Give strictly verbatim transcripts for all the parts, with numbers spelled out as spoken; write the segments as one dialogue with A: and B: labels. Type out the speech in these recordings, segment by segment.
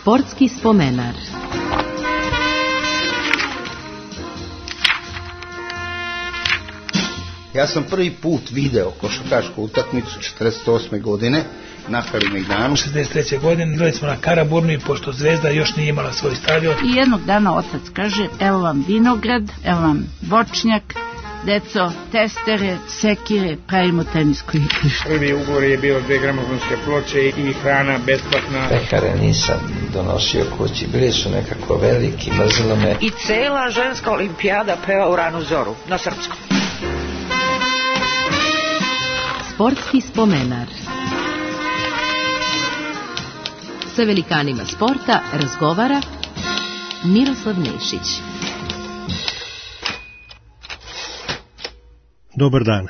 A: Sportski spomenar.
B: Ja sam prvi put video košarkašku utakmicu četrdeset osme godine na Kalemegdanu.
C: šezdeset treće godine igrali smo na Karaburmi, pošto Zvezda još nije imala svoj stadion.
D: I jednog dana otac kaže, evo vam vinograd, evo vam voćnjak, deco, testere, sekire, pravimo tenisko igrište.
E: Prvi ugovor je bio dve gramofonske ploče i hrana besplatna.
F: Pekare nisam donosio kući, bili su nekako veliki, mrzilo me.
G: I cela ženska olimpijada peva u ranu zoru, na srpskom.
A: Sportski spomenar. Sa velikanima sporta razgovara Miroslav Nešić.
H: Dobar dan.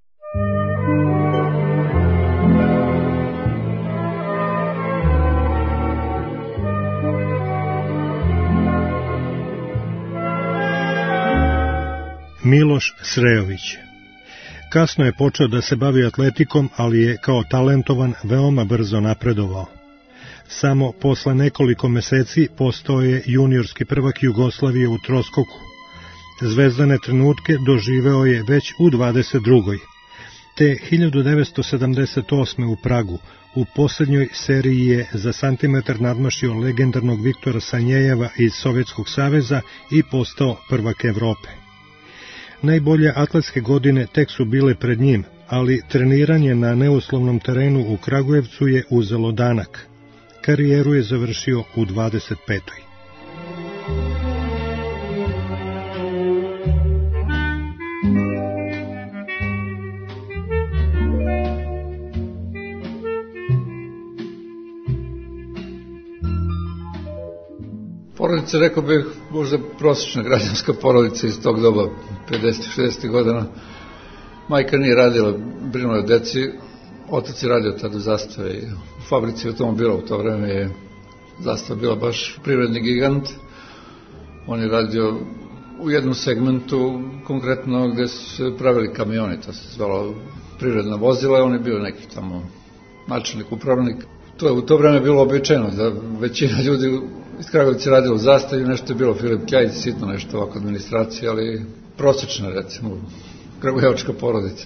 H: Miloš Srejović. Kasno je počeo da se bavi atletikom, ali je kao talentovan veoma brzo napredovao. Samo posle nekoliko meseci postao je juniorski prvak Jugoslavije u troskoku. Zvezdane trenutke doživeo je već u dvadeset drugoj. Te hiljadu devetsto sedamdeset osme u Pragu u posljednjoj seriji je za santimetar nadmašio legendarnog Viktora Sanjejeva iz Sovjetskog saveza i postao prvak Evrope. Najbolje atletske godine tek su bile pred njim, ali treniranje na neuslovnom terenu u Kragujevcu je uzelo danak. Karijeru je završio u dvadeset petoj.
I: Porodica, rekao bih, možda prosječna građanska porodica iz tog doba, pedesetih šezdesetih godina. Majka nije radila, brinula o deci, otac je radio tada u Zastavi, u fabrici automobila. U to vreme je Zastava bila baš privredni gigant. On je radio u jednom segmentu, konkretno gde su se pravili kamioni, to se zvalo privredna vozila, on je bio neki tamo načelnik, upravnik. To je u to vreme bilo običajno da većina ljudi iz Kragovice radila u Zastavi, nešto je bilo Filip Kjajić, sitno nešto ovako administracije, ali prosječna, recimo, kragujevačka porodica.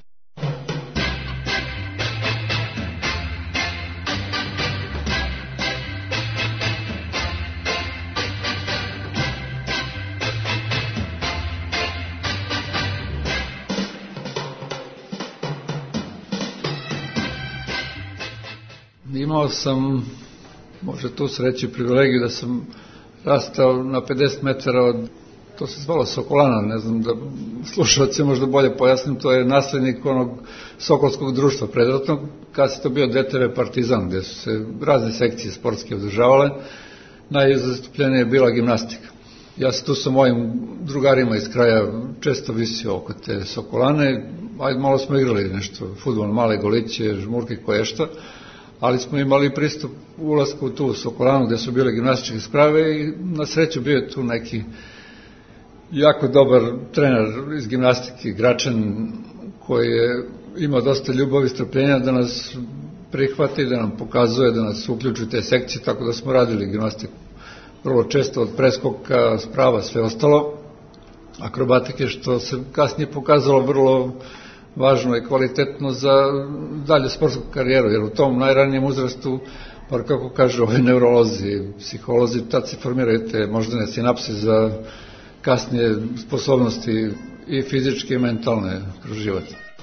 I: Imao sam, možda tu sreći, privilegiju da sam rastao na pedeset metara od, to se zvalo Sokolana, ne znam da slušalci možda bolje pojasnim, to je naslednik onog Sokolskog društva predratnog, kad se to bio D T V Partizan, gde su se razne sekcije sportske održavale, najzastupljenija je bila gimnastika. Ja sam tu sa mojim drugarima iz kraja često visio oko te Sokolane, ajde malo smo igrali nešto, fudbal, male goliće, žmurke, koješta, ali smo imali pristup ulasku u tu Sokolanu gde su bile gimnastičke sprave i na sreću bio je tu neki jako dobar trener iz gimnastike, Gračan, koji je imao dosta ljubavi i strpljenja da nas prihvati, da nam pokazuje, da nas uključi u te sekcije, tako da smo radili gimnastiku vrlo često od preskoka, sprava, sve ostalo, akrobatike, što se kasnije pokazalo vrlo važno i kvalitetno za dalje sportsku karijeru, jer u tom najranijem uzrastu, par kako kažu ove neurolozi, psiholozi, tad se formiraju te moždane sinapse za kasnije sposobnosti i fizičke i mentalne kroz život.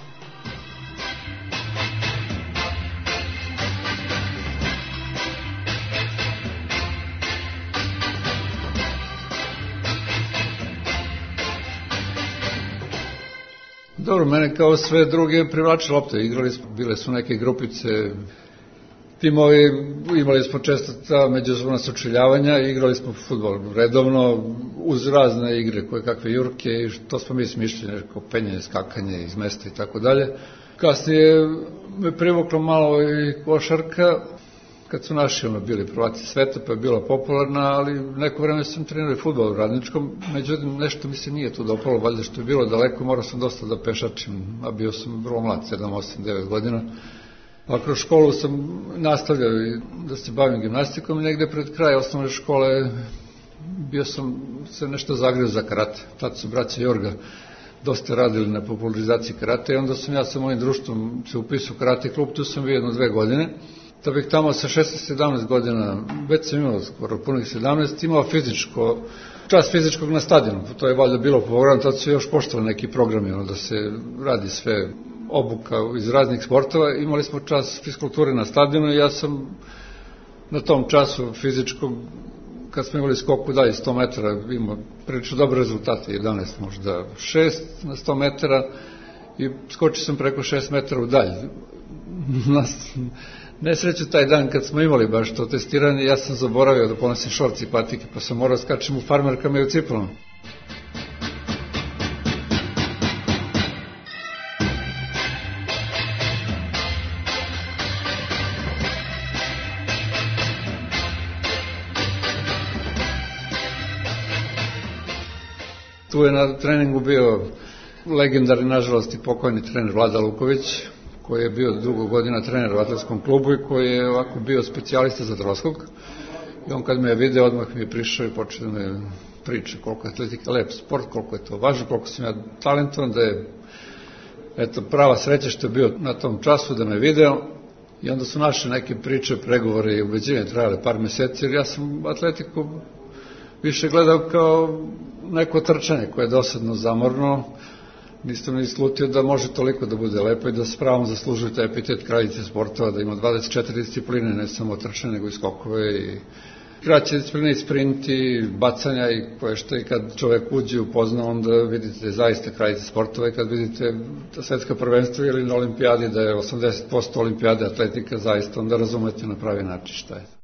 I: Dobro, mene kao sve druge privlačila lopta. Igrali smo, bile su neke grupice, timovi, imali smo često ta međusobna sučeljavanja, igrali smo fudbal redovno, uz razne igre, koje kakve jurke, i to smo mi smišljeni, kao penjanje, skakanje iz mesta i tako dalje. Kasnije me privuklo malo i košarka, kad su naši ono bili prvaci sveta, pa je bila popularna, ali neko vreme sam trenirao i fudbal u Radničkom, međutim nešto mi se nije tu dopalo, valjda što je bilo daleko, morao sam dosta da pešačim, a bio sam vrlo mlad, sedam, osam, devet godina, Pa kroz školu sam nastavljao da se bavim gimnastikom i negde pred kraj osnovne škole bio sam se nešto zagreo za karate. Tad su braća Jorga dosta radili na popularizaciji karate i onda sam ja sa mojim društvom se upisao u karate klub, tu sam bio jedno dve godine. Da bih tamo sa šesnaest sedamnaest godina, već sam imao skoro punih sedamnaest, imao fizičko, čas fizičkog na stadionu. To je valjda bilo po programu, tad su još poštovali neki programi, ono da se radi sve obuka iz raznih sportova. Imali smo čas fiskulture na stadionu i ja sam na tom času fizičkog, kad smo imali skoku dalje sto metara, imao prilično dobre rezultate, jedanaest možda šest na sto metara i skočio sam preko šest metara u dalje. Nesreću taj dan kad smo imali baš to testiranje, ja sam zaboravio da ponosim šorci i patike, pa sam morao skačem u farmerkama i u cipelama. Tu je na treningu bio legendarni, nažalost, i pokojni trener Vlada Luković, koji je bio dugo godina trener u atletskom klubu i koji je ovako bio specijalista za troskok. I on kad me je video, odmah mi je prišao i počeo da me priča koliko je atletika lep sport, koliko je to važno, koliko sam ja talentovan, da je eto, prava sreća što je bio na tom času da me video. I onda su naše neke priče, pregovore i ubeđenje trajale par meseci, jer ja sam atletiku više gledao kao neko trčanje koje je dosadno zamorno. Nisam ni slutio da može toliko da bude lepo i da s pravom zaslužuje taj epitet kraljice sportova, da ima dvadeset četiri discipline, ne samo trčanje, nego i skokove i kraće discipline i sprint i bacanja i koje što i kad čovek uđe upozna, onda vidite zaista kraljice sportova i kad vidite svetska prvenstva ili na olimpijadi da je osamdeset posto olimpijade atletika, zaista onda razumete na pravi način šta je.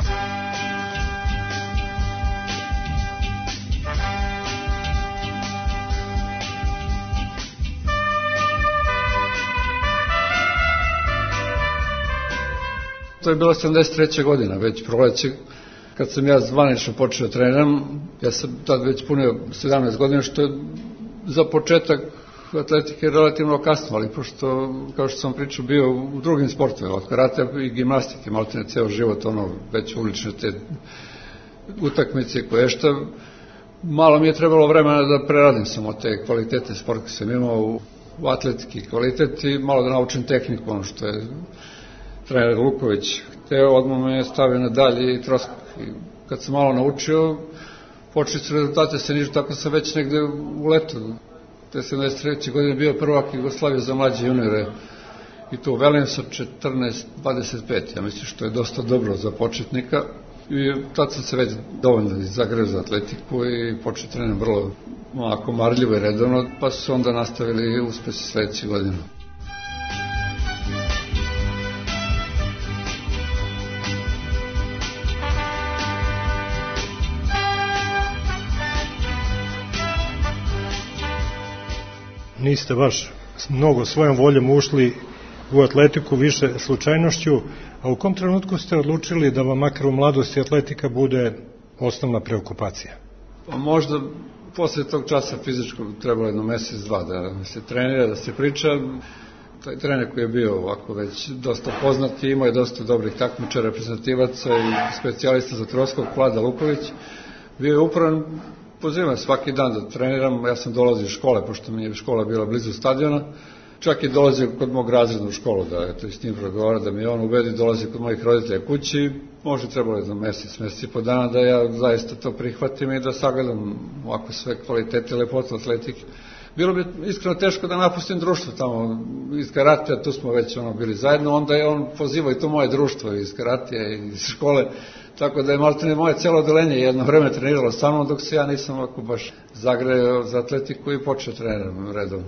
I: To je bilo sedamdeset treća godina, već proleće, kad sam ja zvanično počeo da treniram. Ja sam tad već punio sedamnaest godina, što je za početak atletike relativno kasno, ali pošto, kao što sam pričao, bio u drugim sportovima, od karate i gimnastike, malo te ne ceo život, ono, već ulične te utakmice koje šta, malo mi je trebalo vremena da preradim samo te kvalitete sporta koje sam imao u, u atletiki kvalitet i malo da naučim tehniku, ono što je trener Luković hteo, odmah me stavio na dalje i troskok. I kad sam malo naučio, počeli su rezultate se nižu, tako sam već negde u letu. Te sedamdeset treće godine bio prvak Jugoslavije za mlađe juniore i to velim sa četrnaest dvadeset pet, ja mislim što je dosta dobro za početnika. I tad sam se već dovoljno zagreo za atletiku i počeo treniram vrlo onako marljivo i redovno, pa su onda nastavili uspesi sledeće godine.
H: Niste baš mnogo svojom voljom ušli u atletiku, više slučajnošću, a u kom trenutku ste odlučili da vam makar u mladosti atletika bude osnovna preokupacija?
I: Pa možda posle tog časa fizičkog trebalo jedno mesec, dva da se trenira, da se priča. Taj trener koji je bio ovako već dosta poznat i imao je dosta dobrih takmičara, reprezentativaca i specijalista za troskok, Vlada Luković, bio je upravan. Pozivam svaki dan da treniram, ja sam dolazio iz škole, pošto mi je škola bila blizu stadiona, čak i dolazio kod mog razreda u školu, da je to s njim progovara, da mi on ubedi, dolazio kod mojih roditelja kući, može trebalo je za mesec, mesec i po dana da ja zaista to prihvatim i da sagledam ovako sve kvalitete, lepotu atletike. Bilo bi iskreno teško da napustim društvo tamo iz karate, tu smo već ono bili zajedno, onda je on pozivao i to moje društvo iz karate i iz škole, tako da je maltene moje celo odelenje jedno vreme treniralo sa mnom, dok se ja nisam ovako baš zagreo za atletiku i počeo treniram redovno.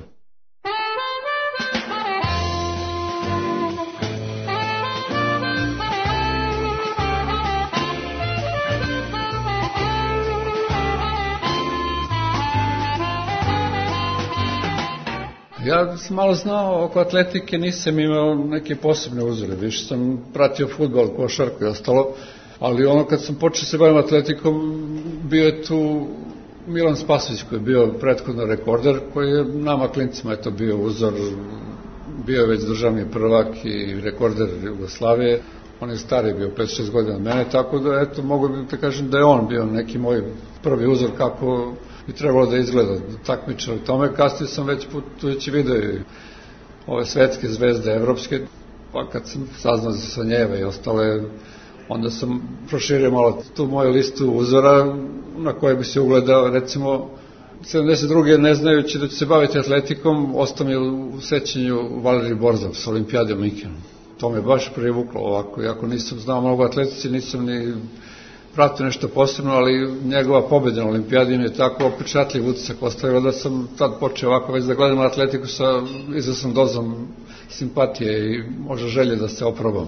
I: Ja sam malo znao oko atletike, nisam imao neke posebne uzore, više sam pratio fudbal, košarku i ostalo, ali ono kad sam počeo se bavim atletikom, bio je tu Milan Spasović koji je bio prethodno rekorder, koji je nama klincima eto bio uzor, bio je već državni prvak i rekorder Jugoslavije. On je stariji bio, pet šest godina od mene, tako da, eto, mogu da kažem da je on bio neki moj prvi uzor kako bi trebalo da izgleda takmičar u tome. Kasnije sam već putujući video i ove svetske zvezde, evropske, pa kad sam saznao za Sanjeva i ostale, onda sam proširio malo tu moju listu uzora na koje bi se ugledao, recimo, sedamdeset druge ne znajući da ću se baviti atletikom, ostao mi u sećanju Valerij Borzov s Olimpijade u Minhenu. To me baš privuklo ovako, iako nisam znao mnogo atletici, nisam ni pratio nešto posebno, ali njegova pobjeda na Olimpijadi mi je tako opečatljiv utisak ostavila da sam tad počeo ovako već da gledam atletiku sa izvesnom dozom simpatije i možda želje da se oprobam.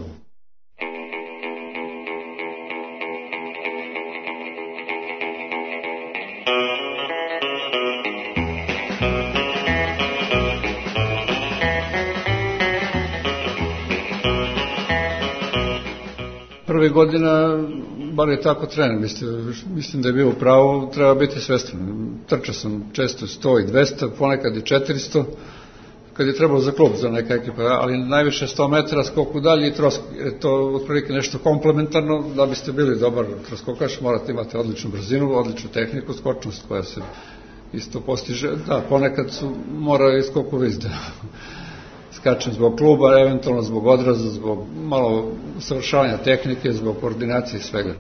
I: Prve godina, bar je tako trener, mislim, mislim da je bio u pravu, treba biti svestan. Trčao sam često sto i dvesta, ponekad i četiristo, kad je trebalo za klub, za neka ekipa, ali najviše sto metara skoku dalje i trosk, jer je to otprilike nešto komplementarno, da biste bili dobar troskokaš, morate imati odličnu brzinu, odličnu tehniku, skočnost koja se isto postiže, da, ponekad su moraju i skoku vizde. Skačem zbog kluba, eventualno zbog odraza, zbog malo usavršavanja tehnike, zbog koordinacije i svega.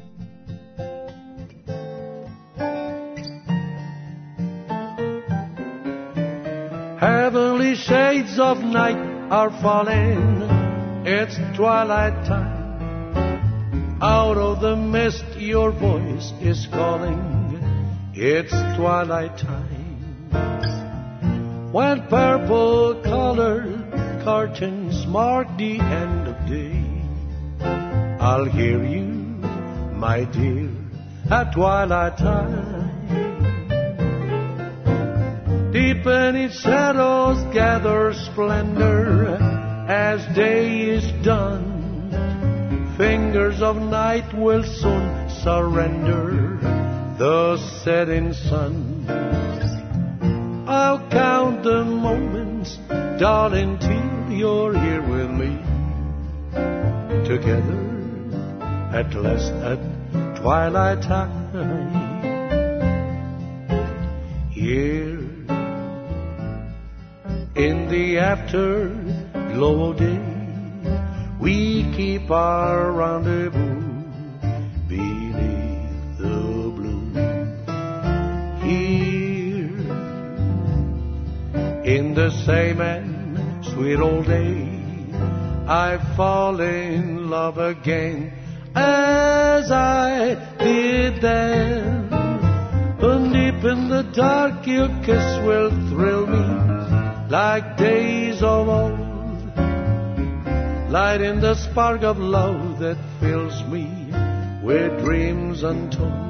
J: Heavenly shades of night are falling, it's twilight time. Out of the mist your voice is calling, it's twilight time. When purple-colored curtains mark the end of day, I'll hear you, my dear, at twilight time. Deep in its shadows gather splendor as day is done. Fingers of night will soon surrender the setting sun. I'll count the moments, darling, till you're here with me. Together, at last, at twilight time. Here, in the afterglow of day, we keep our rendezvous beneath the blue. Here, in the same and sweet old day, I fall in love again as I did then. And deep in the dark your kiss will thrill me like days of old, lighting the spark of love that fills me with dreams untold.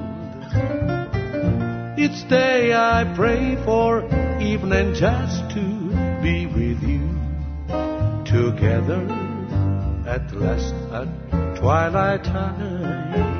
J: Each day I pray for evening just to be with you, together at last at twilight time.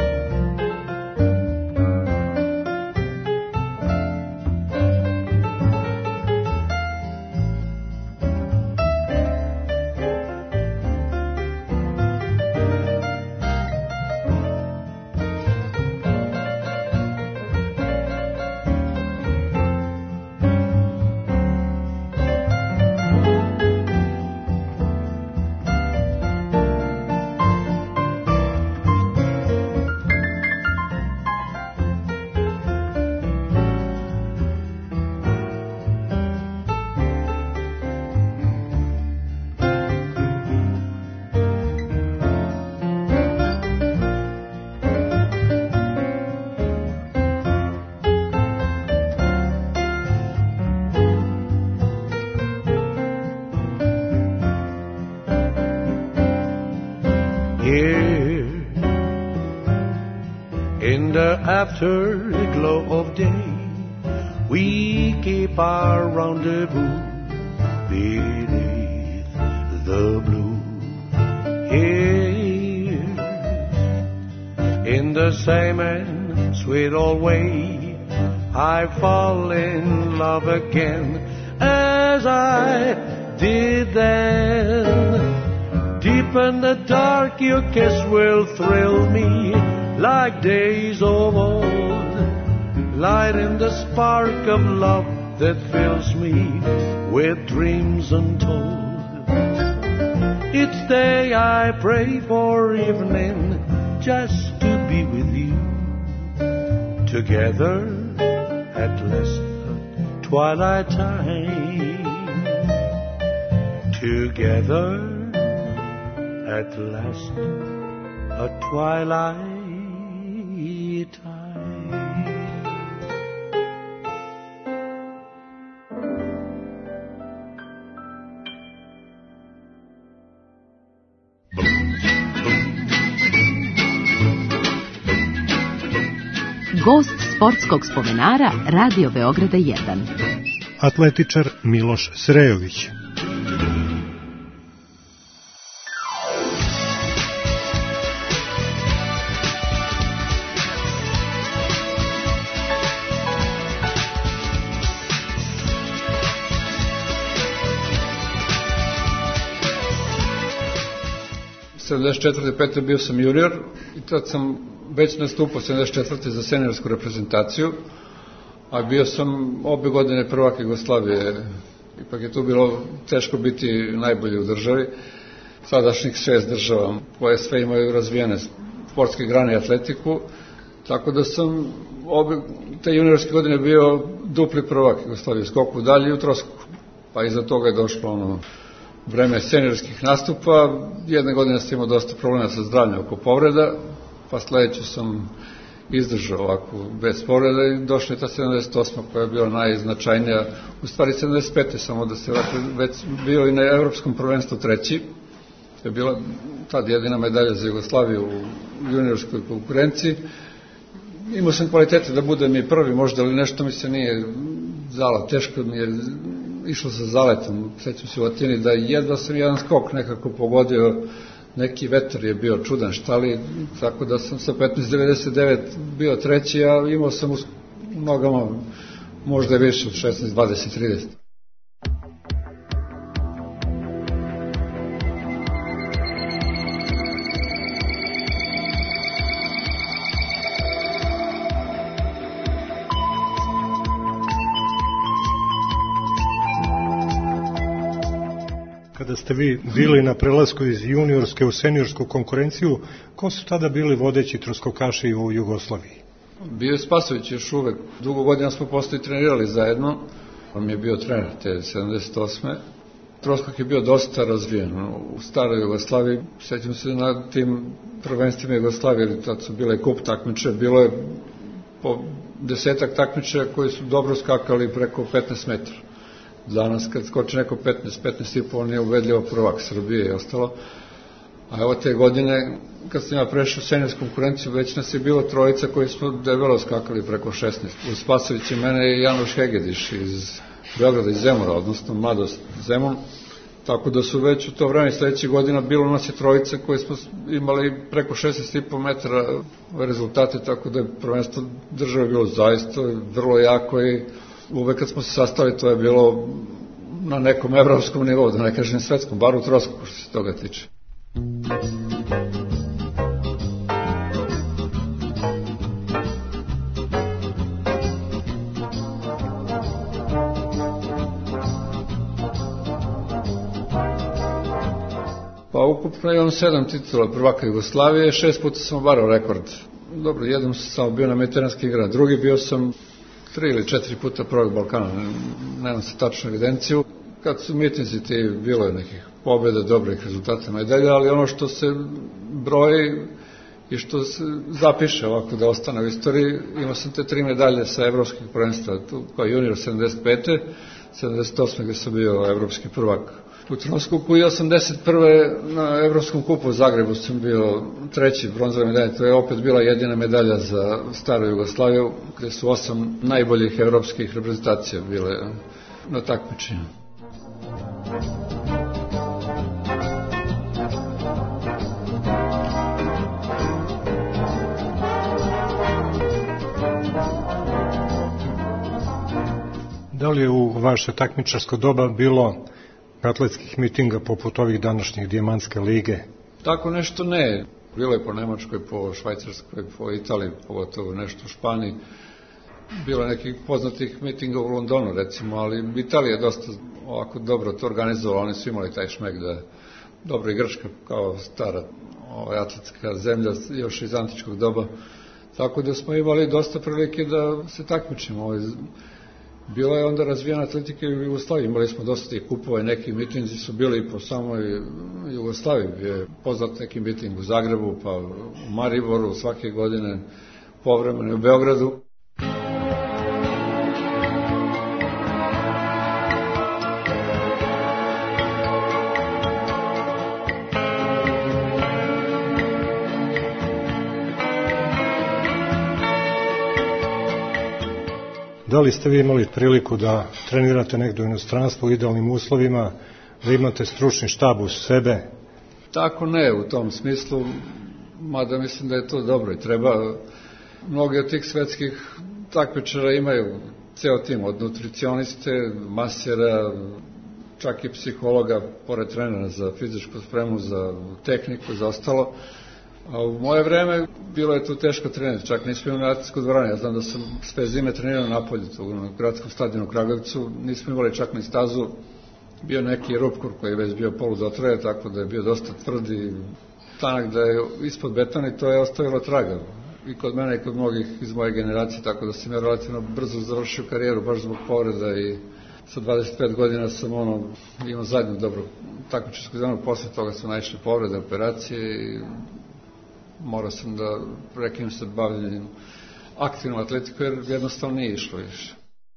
J: Afterglow of day, we keep our rendezvous beneath the blue. Here, in the same and sweet old way, I fall in love again as I did then. Deep in the dark your kiss will thrill me like days of old, lighting the spark of love that fills me with dreams untold. Each day I pray for evening just to be with you, together at last twilight time, together at last a twilight time.
A: Gost sportskog spomenara Radio Beograda jedan.
H: Atletičar Miloš Srejović.
I: sedamdeset četvrte pete bio sam junior i tad sam već nastupao sedamdeset četvrte za seniorsku reprezentaciju, a bio sam obe godine prvak Jugoslavije. Ipak je tu bilo teško biti najbolji u državi, sadašnjih šest država koje sve imaju razvijene sportske grane i atletiku, tako da sam obe te juniorske godine bio dupli prvak Jugoslavije, skoku dalje i u trosku, pa iza toga je došlo ono vreme seniorskih nastupa. Jedne godine sam imao dosta problema sa zdravljem oko povreda, pa sledeću sam izdržao ovako bez povreda i došla je ta sedamdeset osma koja je bila najznačajnija, u stvari sedamdeset pete samo da se vrati, već bio i na evropskom prvenstvu treći, to je bila tad jedina medalja za Jugoslaviju u juniorskoj konkurenciji. Imao sam kvalitete da budem i prvi možda, ali nešto mi se nije zala, teško mi je išlo sa zaletom, sećam se u Atini da jedva sam jedan skok nekako pogodio, neki vetar je bio čudan štali, tako da sam sa petnaest devedeset devet bio treći, a imao sam u nogama možda više od šesnaest dvadeset trideset.
H: Kada ste vi bili na prelasku iz juniorske u seniorsku konkurenciju, ko su tada bili vodeći troskokaši u Jugoslaviji?
I: Bio je Spasović još uvek. Dugo godina smo posle trenirali zajedno. On mi je bio trener te sedamdeset osme. Troskok je bio dosta razvijen u staroj Jugoslaviji. Sećam se na tim prvenstvima Jugoslavije, jer tad su bile kup takmiče. Bilo je po desetak takmiča koji su dobro skakali preko petnaest metara. Danas kad skoči neko petnaest, petnaest i po, on je ubedljivo prvak Srbije i ostalo. A evo te godine, kad sam ja prešao seniorsku konkurenciju, već nas je bilo trojica koji smo debelo skakali preko šesnaest. Uz Spasović i mene i Janoš Hegediš iz Beograda, iz Zemura, odnosno Mladost Zemun. Tako da su već u to vreme sledećih godina bilo nas je trojica koji smo imali preko šesnaest i po metara rezultate, tako da je prvenstvo države bilo zaista vrlo jako i uvek kad smo se sastali to je bilo na nekom evropskom nivou, da ne kažem svetskom, bar u troskoku što se toga tiče. Pa ukupno imam sedam titula prvaka Jugoslavije, šest puta sam obarao rekord. Dobro, jednom sam samo bio na mediteranskim igrama, drugi bio sam tri ili četiri puta prvog Balkana, nemam se tačnu evidenciju. Kad su mitinzi ti, bilo je nekih pobjeda, dobrih rezultata, medalja, ali ono što se broji i što se zapiše ovako da ostane u istoriji, imao sam te tri medalje sa evropskih prvenstva, tu kao junior sedamdeset pete, sedamdeset osme gde sam bio evropski prvak u Troskoku i osamdeset prve na Evropskom kupu u Zagrebu sam bio treći bronzove medalje. To je opet bila jedina medalja za staru Jugoslaviju, gde su osam najboljih evropskih reprezentacija bile na takmičenju.
H: Da li je u vaše takmičarsko doba bilo atletskih mitinga poput ovih današnjih Dijamantske lige?
I: Tako nešto ne. Bilo je po Nemačkoj, po Švajcarskoj, po Italiji, pogotovo nešto u Španiji. Bilo je nekih poznatih mitinga u Londonu, recimo, ali Italija je dosta ovako dobro to organizovala. Oni su imali taj šmek da dobro i Grčka kao stara ovaj, atletska zemlja još iz antičkog doba. Tako da smo imali dosta prilike da se takmičimo. Bila je onda razvijena atletika i u Jugoslaviji. Imali smo dosta tih kupova i neki mitinzi su bili i po samoj Jugoslaviji. Bio je poznat neki miting u Zagrebu, pa u Mariboru svake godine, povremeno u Beogradu.
H: Da li ste vi imali priliku da trenirate negdje u inostranstvu u idealnim uslovima, da imate stručni štab uz sebe?
I: Tako ne, u tom smislu, mada mislim da je to dobro i treba. Mnogi od tih svetskih takmičara imaju ceo tim, od nutricioniste, masera, čak i psihologa, pored trenera za fizičku spremu, za tehniku, za ostalo. A u moje vreme bilo je tu teško trenirati, čak nismo imali atletsku dvoranu. Ja znam da sam sve zime trenirao napolju, na gradskom stadionu u Kragujevcu, nismo imali čak ni stazu, bio neki rupkur koji je već bio poludotrajan, tako da je bio dosta tvrd i tanak da je ispod betona i to je ostavilo traga. I kod mene i kod mnogih iz moje generacije, tako da sam ja relativno brzo završio karijeru, baš zbog povreda i sa dvadeset pet godina sam ono, imao zadnju dobru takmičarsku sezonu, posle toga sam naišli povrede, operacije i morao sam da prekinem se bavljenjem aktivnom atletikom jer jednostavno nije išlo više.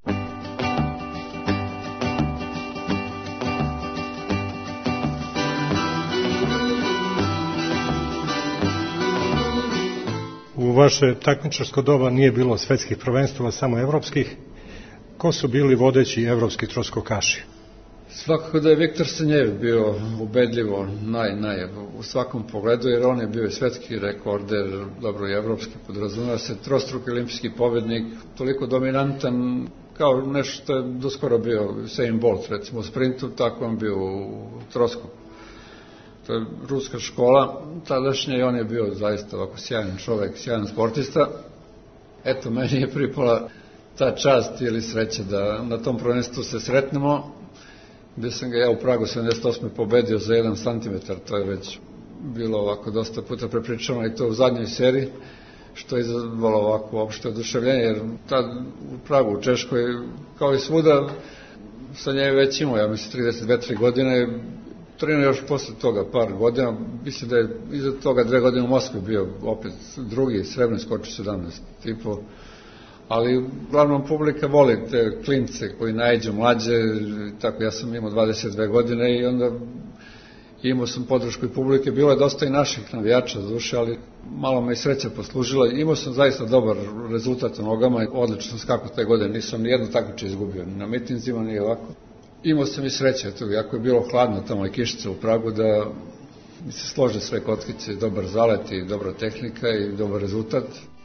H: U vaše takmičarsko doba nije bilo svetskih prvenstava, samo evropskih. Ko su bili vodeći evropski troskokaši?
I: Svakako da je Viktor Sanjev bio ubedljivo naj, naj u svakom pogledu, jer on je bio i svetski rekorder, dobro i evropski, podrazumeva se, trostruki olimpijski pobednik, toliko dominantan kao nešto što je doskoro bio Usain Bolt, recimo u sprintu, tako on bio u troskoku. To je ruska škola tadašnja i on je bio zaista ovako sjajan čovek, sjajan sportista. Eto, meni je pripala ta čast ili sreća da na tom prvenstvu se sretnemo, gde sam ga ja u Pragu sedamdeset osme pobedio za jedan santimetar, to je već bilo ovako dosta puta prepričano i to u zadnjoj seriji, što je izazvalo ovako opšte oduševljenje, jer tad u Pragu, u Češkoj, kao i svuda, sa nje već imao, ja mislim, trideset dve tri godine, trenirao još posle toga par godina, mislim da je iza toga dve godine u Moskvi bio opet drugi, srebrni skoči sedamnaest i po, ali uglavnom publika voli te klince koji najđu mlađe, tako ja sam imao dvadeset dve godine i onda imao sam podršku i publike, bilo je dosta i naših navijača za duše, ali malo me i sreća poslužila, imao sam zaista dobar rezultat u nogama i odlično sam skakao te godine, nisam ni jedno takmičenje izgubio, ni na mitinzima, ni ovako. Imao sam i sreće, eto, jako je bilo hladno tamo i kišica u Pragu, da mi se slože sve kockice, dobar zalet i dobra tehnika i dobar rezultat.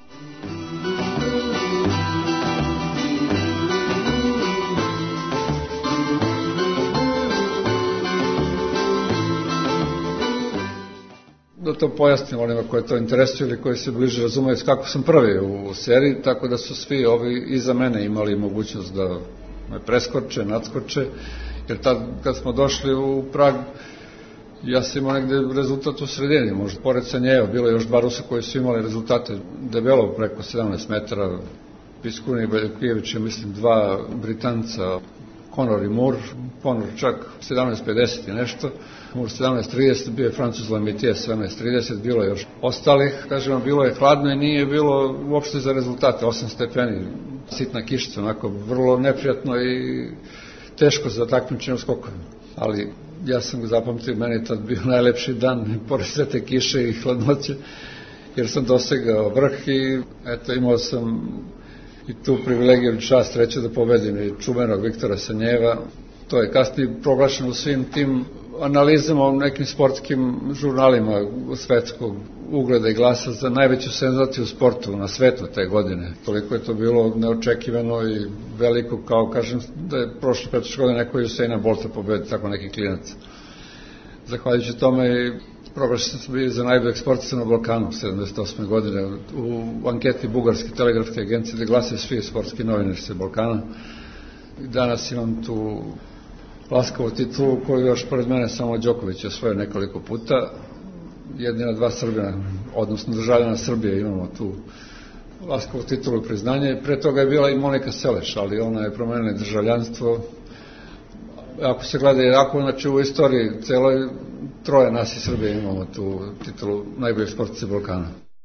I: Da to pojasnim onima koje to interesuju ili koji se bliže razumeju kako sam prvi u seriji, tako da su svi ovi iza mene imali mogućnost da me preskoče, nadskoče, jer tad kad smo došli u Prag, ja sam imao negde rezultat u sredini, možda pored Sanjeva, bilo je još dva Rusa koji su imali rezultate debelo preko sedamnaest metara, Piskuni i Beljakijević, mislim, dva Britanca, Conor i Moore, Conor čak sedamnaest pedeset i nešto, Moore sedamnaest trideset, bio je Francuz Lemaitre sedamnaest trideset, bilo je još ostalih, kažemo, bilo je hladno i nije bilo uopšte za rezultate, osam stepeni, sitna kišica, onako vrlo neprijatno i teško za takmičenje u skokovima. Ali ja sam ga zapamtio, meni je tad bio najlepši dan, pored sve te kiše i hladnoće, jer sam dosegao vrh i eto, imao sam i tu privilegiju i čast reći da pobedim i čuvenog Viktora Sanjeva. To je kasnije proglašeno u svim tim analizama u nekim sportskim žurnalima svetskog ugleda i glasa za najveću senzaciju u sportu na svetu te godine. Toliko je to bilo neočekivano i veliko, kao kažem, da je prošle petnaeste godine neko Usaina Bolta pobedi, tako neki klinac. Zahvaljujući tome proglašen sam bio za najboljeg sportista na Balkanu sedamdeset osme godine u anketi Bugarske telegrafske agencije gde glasaju svi sportski novinari sa Balkana. Danas imam tu laskavu titulu koju još pored mene samo Đoković je osvojio nekoliko puta. Jedina dva Srbina, odnosno državljana Srbije, imamo tu laskavu titulu i priznanje. Pre toga je bila i Monika Seleš, ali ona je promenila državljanstvo. Ako se gleda jako, znači u istoriji celoj troje nas iz Srbije imamo tu titulu najboljeg sportista Balkana.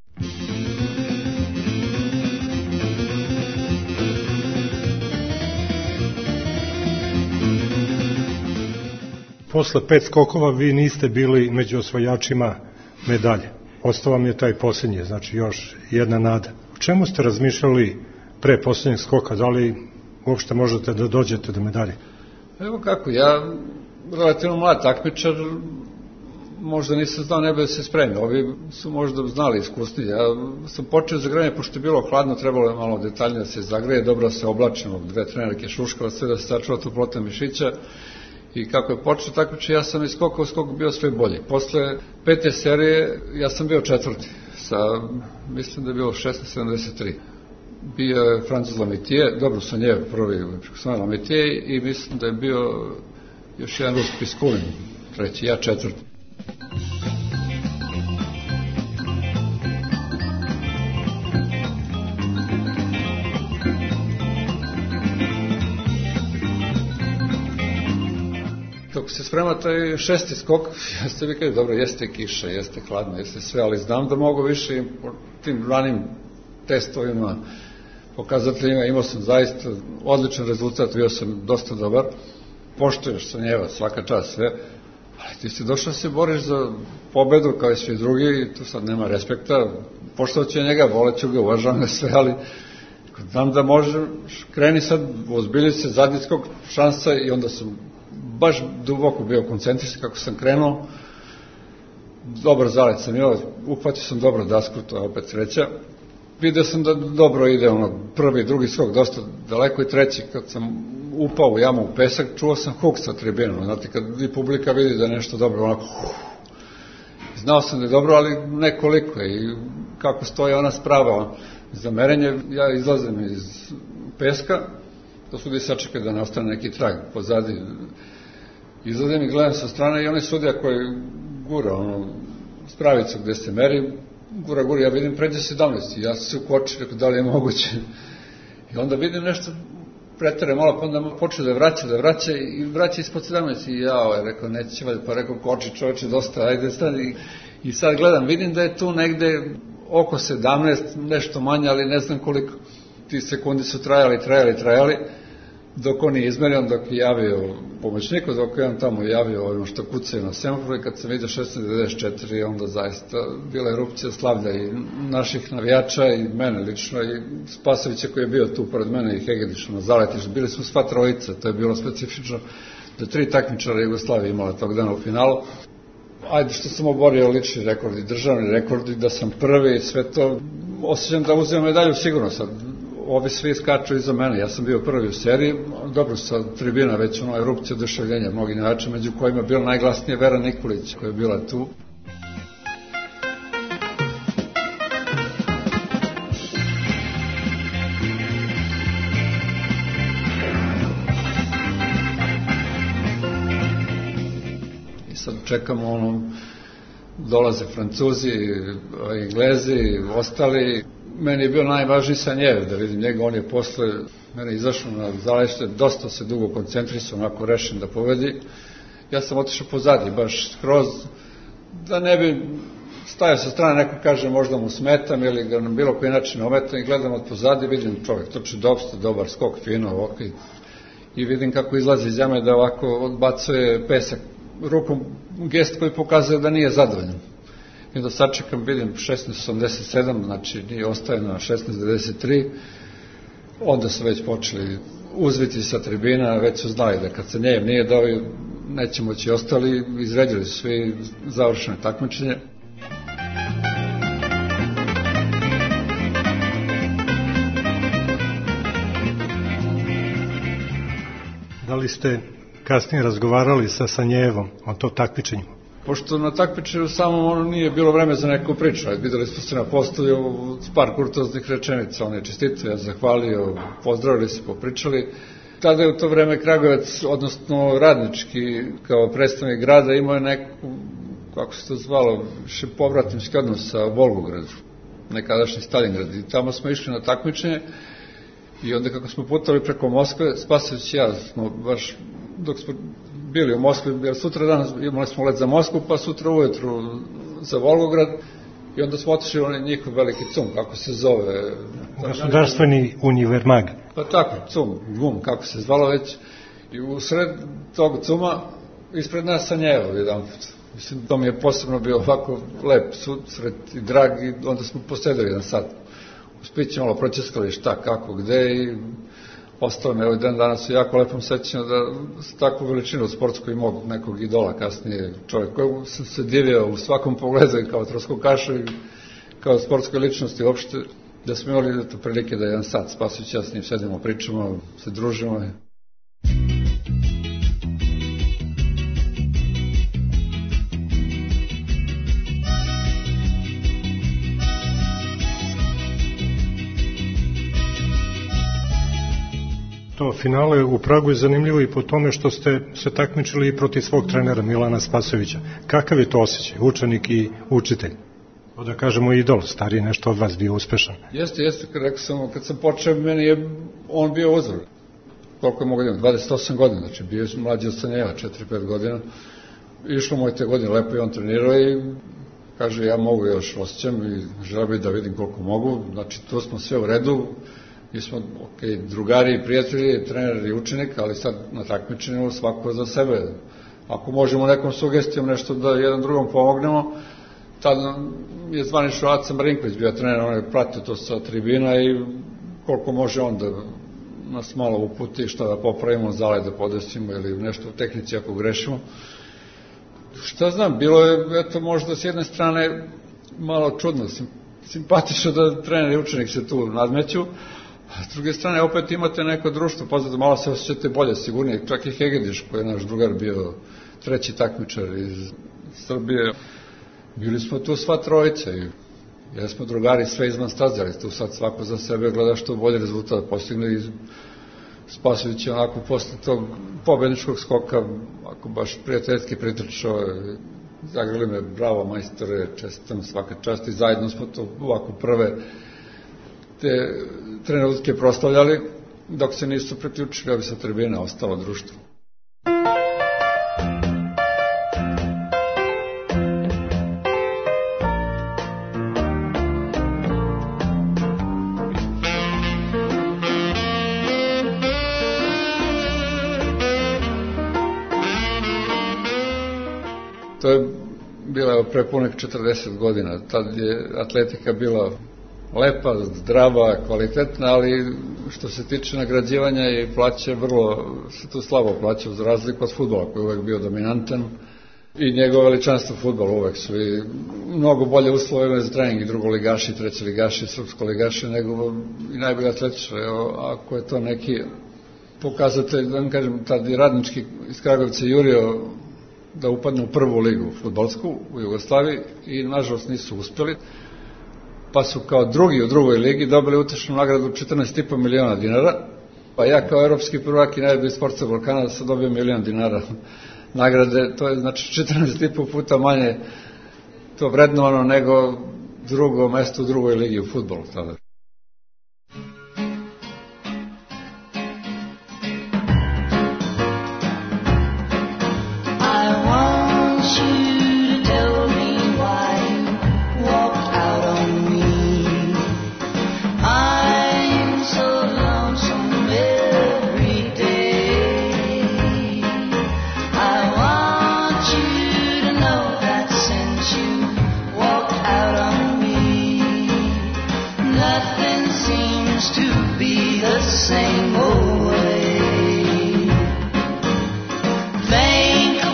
H: Posle pet skokova vi niste bili među osvajačima medalje. Ostao vam je taj posljednji, znači još jedna nada. O čemu ste razmišljali pre posljednjeg skoka? Da li uopšte možete da dođete do medalje?
I: Evo kako, ja relativno mlad takmičar, možda nisam znao ne bi da se spremio. Ovi su možda znali iskusni. Ja sam počeo zagrejanje, pošto je bilo hladno, trebalo je malo detaljnije da se zagreje, dobro se oblačimo, dve trenerke šuškala, sve da se sačuva toplota mišića. I kako je počeo takmiče, ja sam iz skoka u skok bio sve bolji. Posle pete serije ja sam bio četvrti, sa, mislim da je bilo šesnaest sedamdeset tri. Bio je Francuz Lamitije, dobro sam njev prvi prekosanoj Lamitije i mislim da je bio još jedan Rus Piskulin, treći, ja četvrti. Kako se sprema taj šesti skok, ja ste vikali, dobro, jeste kiša, jeste hladno, jeste sve, ali znam da mogu više po tim ranim testovima, pokazateljima, imao sam zaista odličan rezultat, bio sam dosta dobar, poštuješ sa njeva svaka čast sve, ali ti si došao da se boriš za pobedu kao i svi drugi, tu sad nema respekta, poštovat ću njega, voleću ga, uvažavam ga sve, ali znam da možeš, kreni sad, ozbilji se, zadnji skok, šansa i onda sam baš duboko bio koncentrisan kako sam krenuo, dobar zalet sam imao, uhvatio sam dobro dasku, to je opet sreća. Vidio sam da dobro ide ono, prvi, drugi skok, dosta daleko i treći, kad sam upao u jamu u pesak, čuo sam huk sa tribinom, znate, kad i publika vidi da je nešto dobro, onako, uh, znao sam da je dobro, ali nekoliko i kako stoji ona sprava za merenje, ja izlazim iz peska, to sudi sačekaj da ne ostane neki trag pozadi, izlazim i gledam sa strane i onaj sudija koji gura ono, spravicu gde se meri, gura, gura, ja vidim pređe sedamnaest i ja se ukočim, rekao da li je moguće. I onda vidim nešto pretere malo, pa onda počeo da vraća, da vraća i vraća ispod sedamnaest i ja ovaj, rekao, neće valjda, pa rekao, koči čoveče, dosta, ajde stani. I, I sad gledam, vidim da je tu negde oko sedamnaest, nešto manje, ali ne znam koliko. Ti sekundi su trajali, trajali, trajali, dok on je izmerio, dok je javio pomoćniku, dok je on tamo javio ovim što kucaju na semaforu i kad sam vidio šesnaest devedeset četiri, onda zaista bila erupcija slavlja i naših navijača i mene lično i Spasovića koji je bio tu pored mene i Hegediša na zaletištu. Bili smo sva trojica, to je bilo specifično da tri takmičara Jugoslavije imala tog dana u finalu. Ajde što sam oborio lični rekordi, državni rekordi, da sam prvi, sve to, osjećam da uzem medalju sigurno sad. Ovi svi skaču iza mene, ja sam bio prvi u seriji, dobro sa tribina, već ono erupcija oduševljenja mnogi navijača, među kojima je bila najglasnija Vera Nikolić, koja je bila tu. I sad čekamo ono, dolaze Francuzi, Englezi, ostali. Meni je bio najvažniji Sanjev, da vidim njega, on je posle mene izašao na zalešte, dosta se dugo koncentrisao, onako rešen da pobedi. Ja sam otišao pozadi, baš skroz, da ne bi stavio sa strane, neko kaže možda mu smetam ili ga na bilo koji način ometam i gledam od pozadi, vidim čovjek trči dosta, dobar skok, fino, ovako i vidim kako izlazi iz jame da ovako odbacuje pesak rukom, gest koji pokazuje da nije zadovoljan. I da sačekam, vidim šesnaest osamdeset sedam, znači nije ostaje na šesnaest devedeset tri, onda su već počeli uzviti sa tribina, već su znali da kad se njev nije dao neće moći ostali, izredili su svi završene takmičenje.
H: Da li ste kasnije razgovarali sa Sanjevom o to takmičenju?
I: Pošto na takmičenju samo ono nije bilo vreme za neku priču, videli smo se na postoju s par kurtoznih rečenica, on je čestitao, ja zahvalio, pozdravili se, popričali. Tada je u to vreme Kragujevac, odnosno Radnički, kao predstavnik grada, imao je neku, kako se to zvalo, više povratnički odnos sa Volgogradu, nekadašnji Stalingrad. I tamo smo išli na takmičenje i onda kako smo putovali preko Moskve, Spasović i ja smo baš, dok smo bili u Moskvi, jer sutra danas imali smo let za Moskvu, pa sutra ujutru za Volgograd, i onda smo otišli onaj njihov veliki cum, kako se zove.
H: Gospodarstveni univermag.
I: Pa tako, cum, gum, kako se zvalo već. I u sred tog cuma, ispred nas Sanjevo jedan put. Mislim, to mi je posebno bio ovako lep susret i drag, i onda smo posedili jedan sat. Uspići malo pročeskali šta, kako, gde, i ostalo me ovaj dan danas u jako lepom sećanju da s takvu veličinu u sportskoj mog nekog idola kasnije, čovjek koji sam se divio u svakom pogledu i kao troskokašu i kao sportskoj ličnosti uopšte, da smo imali to prilike da jedan sat Spasović, ja s njim sedimo, pričamo, se družimo.
H: To finale u Pragu je zanimljivo i po tome što ste se takmičili i protiv svog trenera Milana Spasovića. Kakav je to osjećaj, učenik i učitelj? Da kažemo idol, stariji nešto od vas, bio uspešan.
I: Jeste, jeste, rekao sam, kad sam počeo, meni je on bio uzor. Koliko je mogo da ima? dvadeset osam godina, znači bio je mlađi od Sanjeva, četiri pet godina. Išlo mu je te godine, lepo i on trenirao i kaže, ja mogu još, osjećam i želeo bih da vidim koliko mogu. Znači, to smo sve u redu. Mi smo, ok, drugari i prijatelji, trener i učenik, ali sad na takmičenju svako za sebe. Ako možemo nekom sugestijom nešto da jedan drugom pomognemo, tada je zvanično Aca Marinković bio trener, on je pratio to sa tribina i koliko može on da nas malo uputi, šta da popravimo, zale da podesimo ili nešto u tehnici ako grešimo. Šta znam, bilo je, eto, možda s jedne strane malo čudno, simpatično da trener i učenik se tu nadmeću, a s druge strane opet imate neko društvo, poznate, malo se osjećate bolje, sigurnije, čak i Hegediš, koji je naš drugar bio treći takmičar iz Srbije. Bili smo tu sva trojica i jer smo drugari sve izvan staze, ali tu sad svako za sebe gleda što bolje rezultat postigne i Spasović je onako posle tog pobedničkog skoka, ako baš prijateljski pritrčao, zagrali me, bravo majstore, čestitam, svaka čast, i zajedno smo to ovako prve te trenutke proslavljali, dok se nisu priključili, ali sa tribina ostalo društvo. To je bila pre punih četrdeset godina. Tad je atletika bila lepa, zdrava, kvalitetna, ali što se tiče nagrađivanja i plaće, vrlo se tu slabo plaća, za razliku od fudbala koji je uvek bio dominantan i njegovo veličanstvo fudbala uvek su i mnogo bolje uslove za trening i drugoligaši, trećeligaši, srpskoligaši nego i najbolji atletičari. Ako je to neki pokazatelj, da vam kažem, tad je Radnički iz Kragovica jurio da upadne u prvu ligu fudbalsku u Jugoslaviji i nažalost nisu uspeli, pa su kao drugi u drugoj ligi dobili utešnu nagradu četrnaest i po miliona dinara, pa ja kao evropski prvak i najbolji sportista Balkana sam dobio milion dinara nagrade, to je znači četrnaest i po puta manje to vrednovano nego drugo mesto u drugoj ligi u fudbalu tada.
K: Same old way. Thank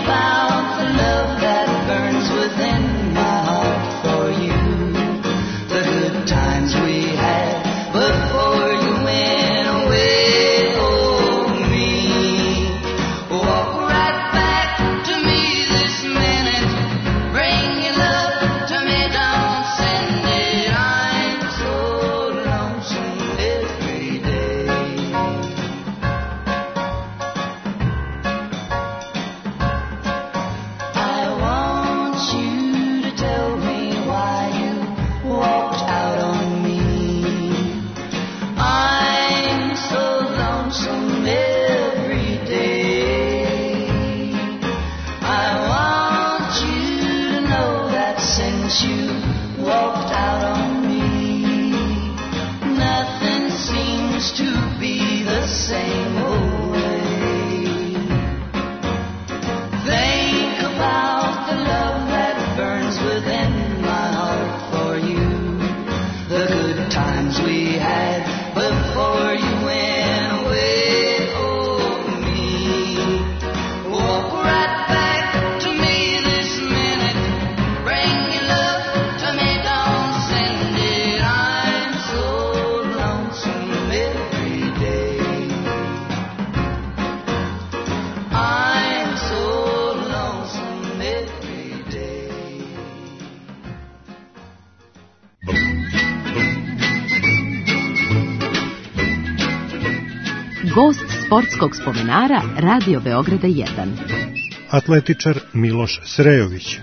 K: walked out on me. Nothing seems to be the same old way. Think about the love that burns within my heart for you. The good times we had before you went away. Oh, me. Walk right back to me this minute. Bring your love to me, don't send it. I'm so lonesome every day. I'm so lonesome every day.
A: Gost sportskog spomenara Radio Beograda jedan.
H: Atletičar Miloš Srejović.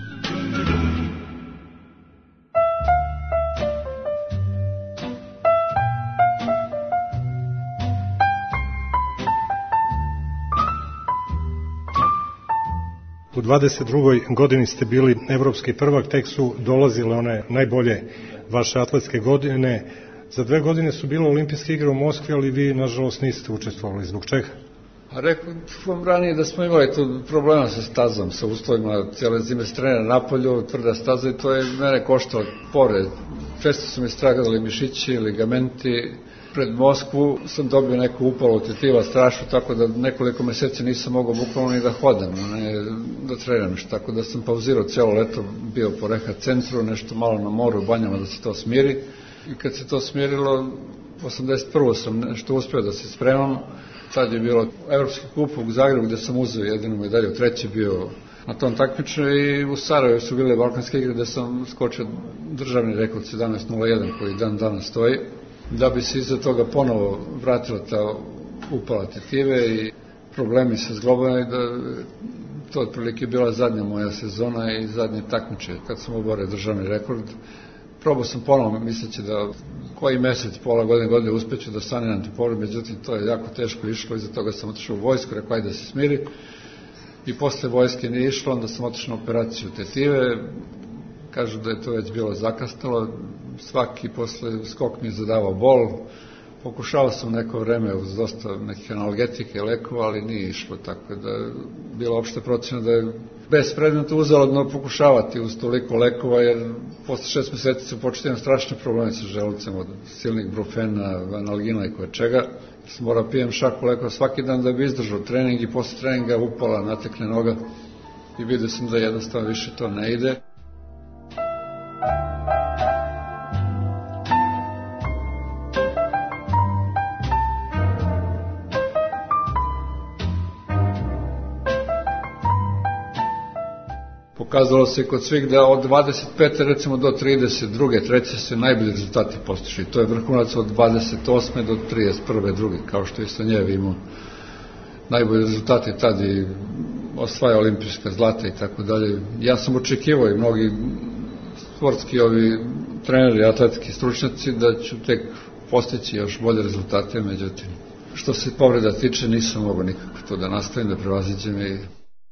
H: U dvadeset drugoj godini ste bili evropski prvak, tek su dolazile one najbolje vaše atletske godine. Za dve godine su bile olimpijske igre u Moskvi, ali vi, nažalost, niste učestvovali. Zbog čega?
I: A rekao vam ranije da smo imali tu problema sa stazom, sa uslovima, cijele zime se trenira napolju, tvrda staza i to je mene koštalo pored. Često su mi stradali mišići, ligamenti. Pred Moskvu sam dobio neku upalu tetiva strašno, tako da nekoliko meseci nisam mogao bukvalno ni da hodam, ne da treniram, tako da sam pauzirao cijelo leto, bio po reha centru, nešto malo na moru, u banjama da se to smiri. I kad se to smirilo, osamdeset prve sam nešto uspio da se spremam. Tad je bilo Evropski kup u Zagrebu gde sam uzeo jedinu medalju, treći bio na tom takmičenju i u Sarajevu su bile balkanske igre gde sam skočio državni rekord sedamnaest nula jedan koji dan danas stoji. Da bi se iza toga ponovo vratila ta upala tetive i problemi sa zglobom i da to otprilike bila zadnja moja sezona i zadnje takmiče kad sam oborio državni rekord. Probao sam ponovno misleći da koji mesec, pola godine, godine uspeću da saniram tu povredu, međutim to je jako teško išlo, iza toga sam otišao u vojsku, rekao ajde da se smiri i posle vojske nije išlo, onda sam otišao na operaciju tetive, kažu da je to već bilo zakastalo, svaki posle skok mi je zadavao bol, pokušao sam neko vreme uz dosta nekih analgetike i lekova, ali nije išlo, tako da je bila opšta procena da je bespredmetno uzaludno pokušavati uz toliko lekova, jer posle šest meseci su početili strašne probleme sa želucem od silnih brufena, analgina i koje čega. Sam morao pijem šaku lekova svaki dan da bi izdržao trening i posle treninga upala, natekne noga i vidio sam da jednostavno više to ne ide. Pokazalo se kod svih da od dvadeset pete recimo do trideset druge, treće se najbolji rezultati postižu. To je vrhunac od dvadeset osme do trideset prve druge, kao što je Stanjev imao najbolji rezultati tad i osvaja olimpijska zlata i tako dalje. Ja sam očekivao i mnogi sportski ovi treneri, atletski stručnjaci da ću tek postići još bolje rezultate, međutim što se povreda tiče nisam mogao nikako to da nastavim, da prevaziđem i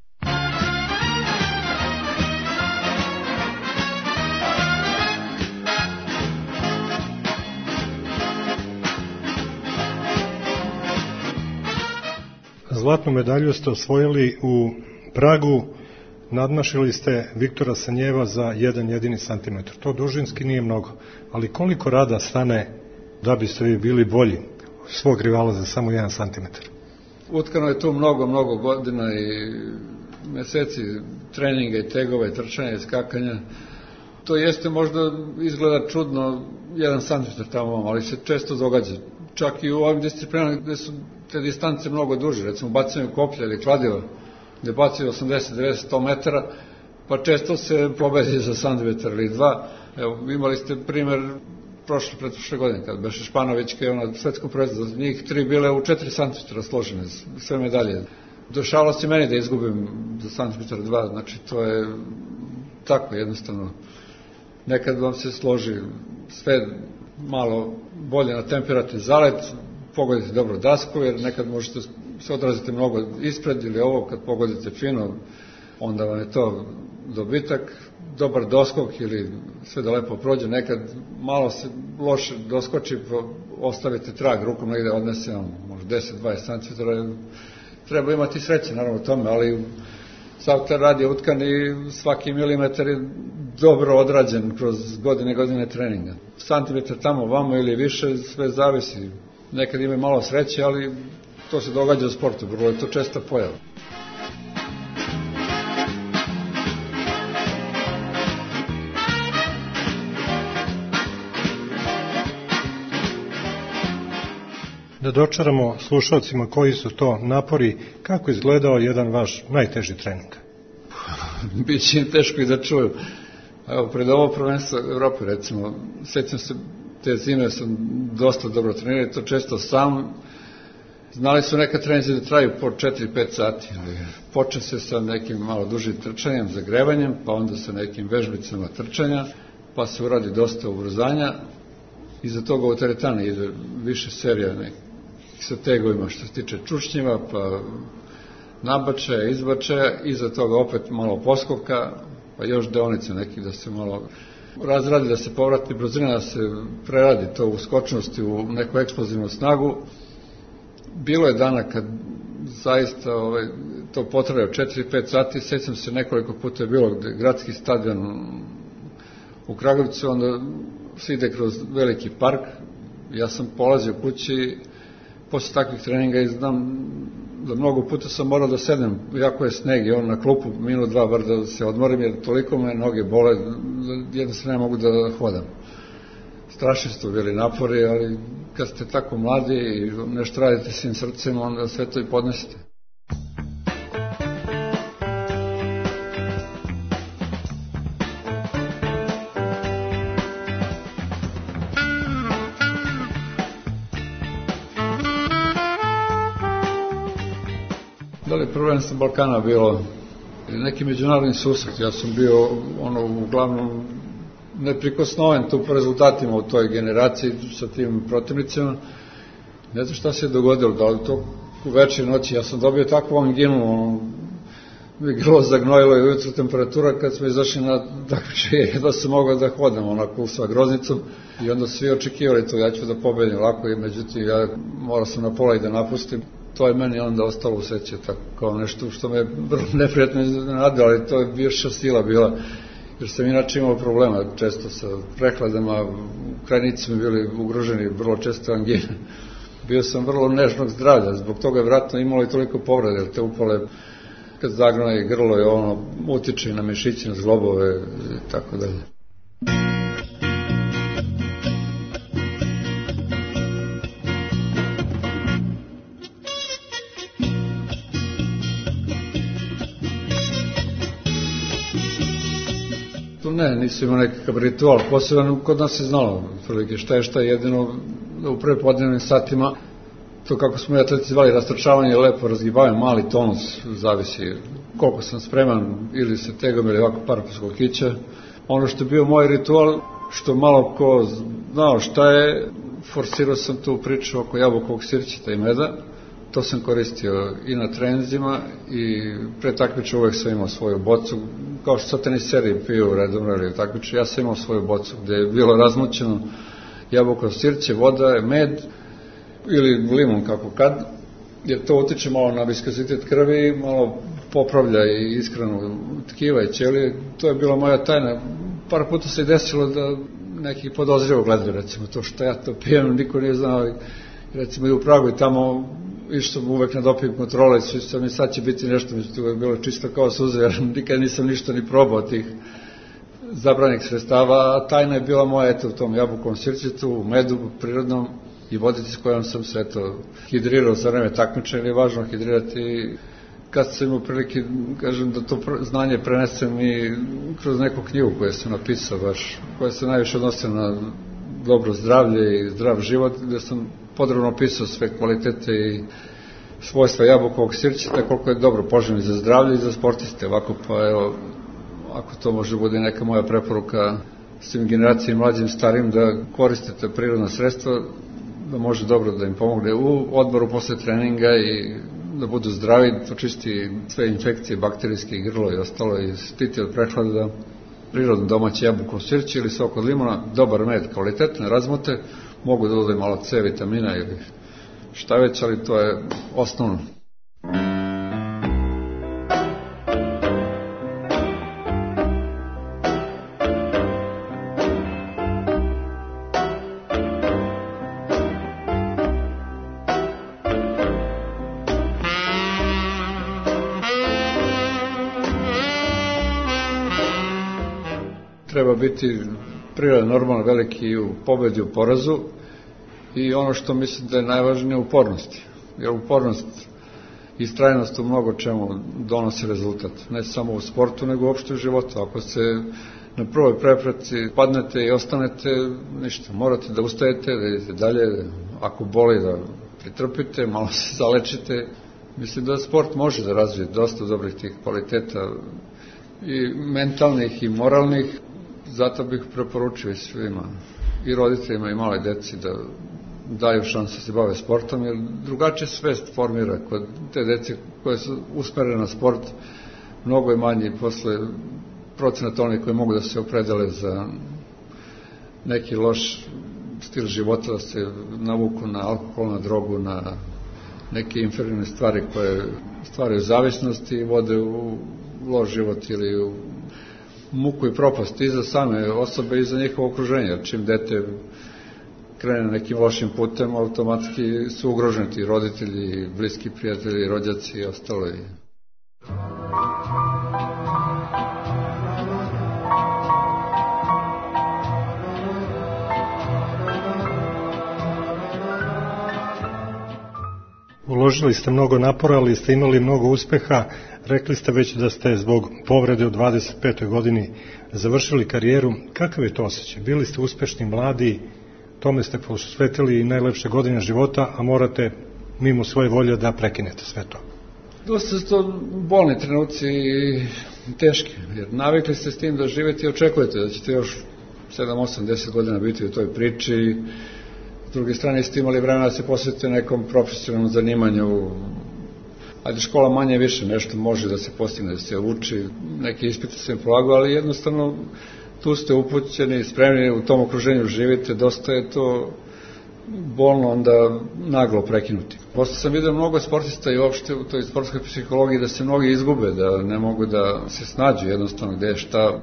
H: Zlatnu medalju ste osvojili u Pragu, nadmašili ste Viktora Sanjeva za jedan jedini santimetar. To dužinski nije mnogo, ali koliko rada stane da biste vi bili bolji svog rivala za samo jedan santimetar?
I: Utkano je tu mnogo, mnogo godina i meseci treninga i tegova i trčanja i skakanja. To jeste možda izgleda čudno, jedan santimetar tamo, ali se često događa. Čak i u ovim disciplinama gde su te distance mnogo duže, recimo bacanje koplja ili kladiva, gde bacaju osamdeset, devedeset, sto metara, pa često se pobedi za santimetar ili dva. Evo, imali ste primer prošle, pretprošle godine, kad beše Španović, kada je ona svetskom prvenstvu, za njih tri bile u četiri santimetra složene, sve medalje. Došalo se meni da izgubim za santimetar dva, znači to je tako jednostavno. Nekad vam se složi sve malo bolje na temperati zalet, pogodite dobro dasku, jer nekad možete se odraziti mnogo ispred ili ovo, kad pogodite fino, onda vam je to dobitak. Dobar doskok ili sve da lepo prođe, nekad malo se loše doskoči, ostavite trag rukom negde, odnese vam možda deset do dvadeset centimetara. Treba imati sreće naravno u tome, ali sav taj rad je utkan i svaki milimetar je dobro odrađen kroz godine godine treninga. Santimetar tamo, vamo ili više, sve zavisi. Nekad ima malo sreće, ali to se događa u sportu, vrlo je to česta pojava.
H: Da dočaramo slušalcima koji su to napori, kako izgledao jedan vaš najteži trening?
I: Biće im teško i da čuju. Evo, pred ovo prvenstvo Evrope, recimo, sećam se, te zime sam dosta dobro trenirao, to često sam. Znali su neka treninzi da traju po četiri do pet sati. Počne se sa nekim malo dužim trčanjem, zagrevanjem, pa onda sa nekim vežbicama trčanja, pa se uradi dosta ubrzanja. Iza toga u teretani ide više serija nekih sa tegovima što se tiče čučnjiva, pa nabačaja, izbačaja, iza toga opet malo poskoka, pa još deonica nekih da se malo razradi, da se povrati brzina, da se preradi to u skočnosti, u neku eksplozivnu snagu. Bilo je dana kad zaista ovaj, to potraje četiri do pet sati, sećam se nekoliko puta je bilo gde gradski stadion u Kragujevcu, onda se ide kroz veliki park, ja sam polazio kući posle takvih treninga i znam da mnogo puta sam morao da sedem, jako je sneg i on na klupu minut dva bar da se odmorim jer toliko me noge bole da jednostavno ne mogu da hodam. Strašni su to bili napori, ali kad ste tako mladi i nešto radite svim srcem, onda sve to i podnesete. Da li je prvenstvo Balkana bilo neki međunarodni susret? Ja sam bio ono uglavnom neprikosnoven tu po rezultatima u toj generaciji sa tim protivnicima. Ne znam šta se je dogodilo, da li to u večer noći, ja sam dobio takvu anginu, ono, mi grlo zagnojilo i ujutru temperatura kad smo izašli na takviče, da sam mogao da hodam onako sa groznicom i onda svi očekivali to, ja ću da pobedim lako i međutim ja morao sam na pola i da napustim. To je meni onda ostalo u seći tako kao nešto što me vrlo neprijatno iznenadilo, ali to je bivša sila bila, jer sam inače imao problema često sa prehladama, krajnici mi bili ugroženi, vrlo često angine. Bio sam vrlo nežnog zdravlja, zbog toga je vratno imalo i toliko povrede, jer te upale kad zagrane i grlo je ono, utiče na mišiće, na zglobove i tako dalje. Ne, nisu imao nekakav ritual, posebno kod nas je znalo prilike šta je šta je, jedino u prve podnevnim satima, to kako smo i atleti zvali rastrčavanje, lepo razgibavanje, mali tonus, zavisi koliko sam spreman, ili se tegom ili ovako par skokića. Ono što je bio moj ritual, što malo ko znao šta je, forsirao sam tu priču oko jabukovog sirćeta i meda. To sam koristio i na treninzima i pre takmiča uvek sam imao svoju bocu, kao što sad teniseri piju redovno ili takmiča, ja sam imao svoju bocu gde je bilo razmućeno jabukovo sirće, voda, med ili limun kako kad, jer to utiče malo na viskozitet krvi, malo popravlja i ishranu tkiva i ćelije. To je bila moja tajna. Par puta se i desilo da neki podozrivo gledaju, recimo, to što ja to pijem, niko nije znao. Recimo i u Pragu i tamo išao sam uvek na doping kontrole, svi sam i sad će biti nešto, međutim uvek bilo čisto kao suze, jer nikad nisam ništa ni probao tih zabranih sredstava, a tajna je bila moja, eto, u tom jabukovom sirćetu, u medu prirodnom i vodici s kojom sam se, eto, hidrirao za vreme takmičenja, ili je važno hidrirati. Kad sam imao prilike, kažem, da to znanje prenesem i kroz neku knjigu koju sam napisao, baš, koja se najviše odnosila na dobro zdravlje i zdrav život, gde sam podrobno opisao sve kvalitete i svojstva jabukovog sirćeta, koliko je dobro poželjno za zdravlje i za sportiste. Ovako, pa evo, ako to može bude neka moja preporuka svim generacijama mlađim starim, da koristite prirodna sredstva, da može dobro da im pomogne u odmoru posle treninga i da budu zdravi, to čisti sve infekcije, bakterijske i grlo i ostalo i štiti od prehlada. Prirodno domaće jabuko sirće ili sok od limuna, dobar med, kvalitetne razmote, mogu da dodaju malo C vitamina ili šta već, ali to je osnovno. Treba biti prirodan, normalno, veliki u pobedi, u porazu i ono što mislim da je najvažnije, upornosti. Jer upornost i istrajnost u mnogo čemu donosi rezultat. Ne samo u sportu, nego uopšte u životu. Ako se na prvoj prepreci padnete i ostanete, ništa, morate da ustajete, da idete dalje, ako boli da pritrpite, malo se zalečite. Mislim da sport može da razvije dosta dobrih tih kvaliteta i mentalnih i moralnih. Zato bih preporučio i svima, i roditeljima i maloj deci, da daju šansu da se bave sportom, jer drugačije svest formira kod te dece koje su usmerene na sport. Mnogo je manji posle procenat onih koji mogu da se opredele za neki loš stil života, da se navuku na alkohol, na drogu, na neke inferiorne stvari koje stvaraju zavisnosti i vode u loš život ili u muku i propast i za same osobe i za njihovo okruženje. Čim dete krene nekim lošim putem, automatski su ugroženi ti roditelji, bliski prijatelji, rođaci i ostalo.
H: Uložili ste mnogo napora, ali ste imali mnogo uspeha. Rekli ste već da ste zbog povrede u dvadeset petoj godini završili karijeru. Kakav je to osjećaj? Bili ste uspešni, mladi, tome ste posvetili i najlepše godine života, a morate mimo svoje volje da prekinete sve to.
I: Dosta su to bolni trenuci i teški, jer navikli ste s tim da živete i očekujete da ćete još sedam, osam, deset godina biti u toj priči. S druge strane ste imali vremena da se posvetite nekom profesionalnom zanimanju. Ajde, škola manje više nešto može da se postigne, da se uči, neke ispite se polagao, ali jednostavno tu ste upućeni, spremni, u tom okruženju živite, dosta je to bolno onda naglo prekinuti. Posle sam vidio mnogo sportista i uopšte u toj sportskoj psihologiji da se mnogi izgube, da ne mogu da se snađu jednostavno gde je šta.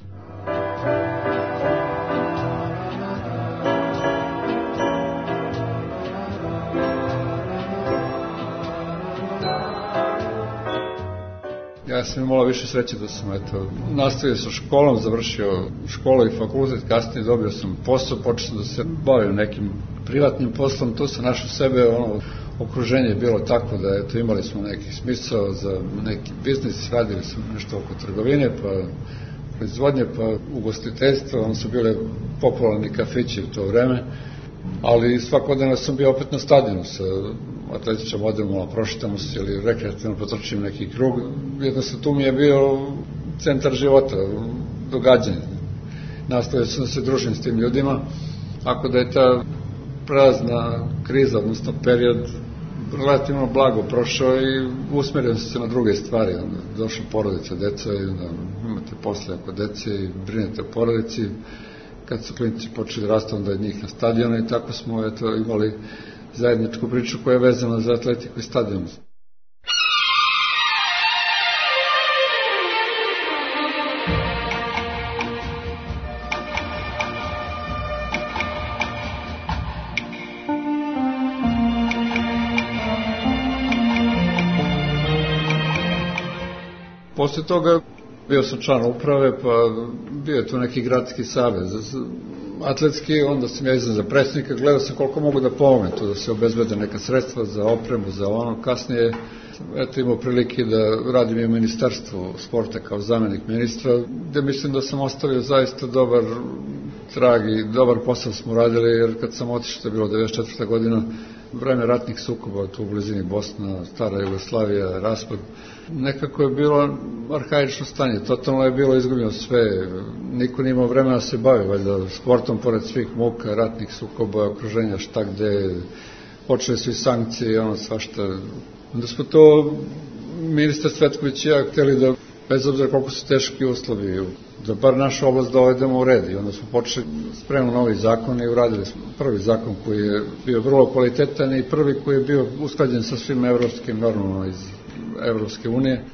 I: Ja sam imala više sreće da sam eto, nastavio sa školom, završio školu i fakultet, kasnije dobio sam posao, počeo sam da se bavim nekim privatnim poslom, tu sam našao sebe, ono, okruženje je bilo tako da eto, imali smo neki smisao za neki biznis, radili smo nešto oko trgovine, pa proizvodnje, pa ugostiteljstvo, ono su bile popularni kafići u to vreme, ali svakodnevno sam bio opet na stadionu sa atletičnom odjelom, malo prošetamo se ili rekreativno potrčim neki krug. Jednostavno tu mi je bio centar života, događanje. Nastavio sam da se družim s tim ljudima. Ako da je ta prazna kriza, odnosno period, relativno blago prošao i usmerio sam se na druge stvari. Onda došla porodica, deca i onda imate posle oko dece i brinete o porodici. Kad su klinici počeli rasti, onda je njih na stadionu i tako smo eto, imali zajedničku priču koja je vezana za atletiku i stadion. Posle toga bio sam član uprave, pa bio je tu neki gradski savez atletski, onda sam ja izdan za predsjednika, gledao sam koliko mogu da pomogne tu, da se obezbede neka sredstva za opremu, za ono. Kasnije eto imao prilike da radim i u ministarstvu sporta kao zamenik ministra, gde mislim da sam ostavio zaista dobar trag i dobar posao smo radili, jer kad sam otišao, to je bilo devedeset četvrta godina, vreme ratnih sukoba tu u blizini Bosna, stara Jugoslavija, raspad, nekako je bilo arhaično stanje, totalno je bilo izgubljeno sve, niko nije imao vremena da se bavi, valjda sportom pored svih muka, ratnih sukoba, okruženja, šta gde, počeli su i sankcije i ono svašta, Onda smo to ministar Cvetković i ja hteli da, bez obzira koliko su teški uslovi, da bar našu oblast dovedemo u red. I onda smo počeli spremno novi zakon i uradili smo prvi zakon koji je bio vrlo kvalitetan i prvi koji je bio usklađen sa svim evropskim normama iz Evropske unije.